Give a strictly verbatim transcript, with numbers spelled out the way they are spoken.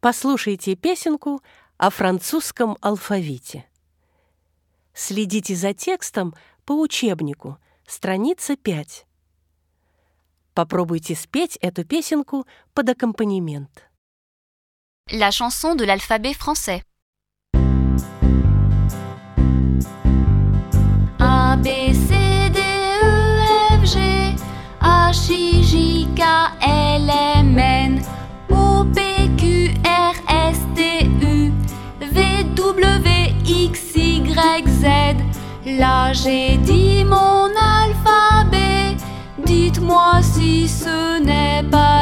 Послушайте песенку о французском алфавите. Следите за текстом по учебнику, страница пять. Попробуйте спеть эту песенку под аккомпанемент. La chanson de l'alphabet français. A, B, C, D, E, F, G, H, I, J, K, L, M, N, O, P, Q, R, S, T, U, V, W, X, Y, Z. Là, j'ai dit mon alphabet. Dites-moi si ce n'est pas